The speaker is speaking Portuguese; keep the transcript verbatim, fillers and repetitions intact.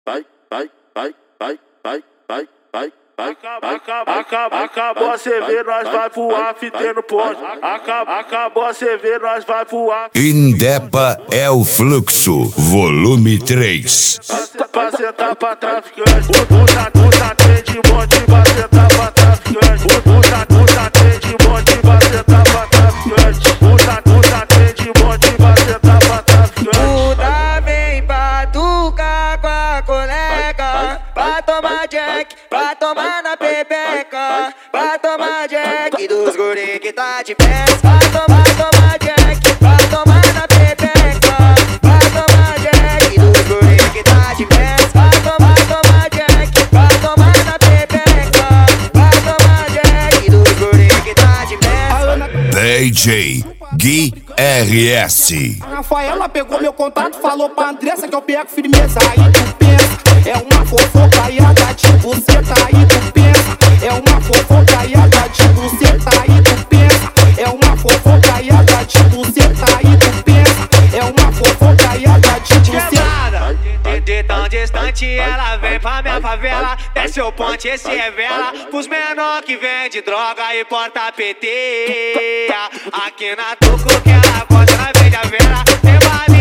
vai, vai, vai, vai, vai, vai, vai. Acabou a C V, nós vai voar, fitendo ponte. Acabou a C V, nós vai voar. Indepa é o fluxo, volume três. Pra sentar pra traficante, usa, usa, trem de monte, pra sentar pra traficante. Usa, usa, trem de monte, pra sentar pra traficante. Usa, usa, trem de monte, pra sentar pra traficante. Puta vem batucar com a colega, pra tomar jack, pra tomar na pepeca, pra tomar jack dos guri que tá de pé. Pra tomar, tomar jack, pra tomar na pepeca, pra tomar jack dos guri que tá de pé. Pra tomar, tomar jack, pra tomar na pepeca, pra tomar jack dos guri que tá de pé. D J Gui R S. A Rafaela pegou meu contato, falou pra Andressa que eu pego firmeza. Aí tu pensa, é uma fofocaiada de buceta. Aí tu pensa, é uma fofocaiada de buceta. Aí tu pensa, é uma fofocaiada de buceta. Aí tu pensa, é uma fofocaiada de buceta. De tão distante ela vem pra minha favela, desce o ponte e se revela pros menor que vende droga e porta P T. Aqui na Tuco que ela gosta, nós vende a vela. Tem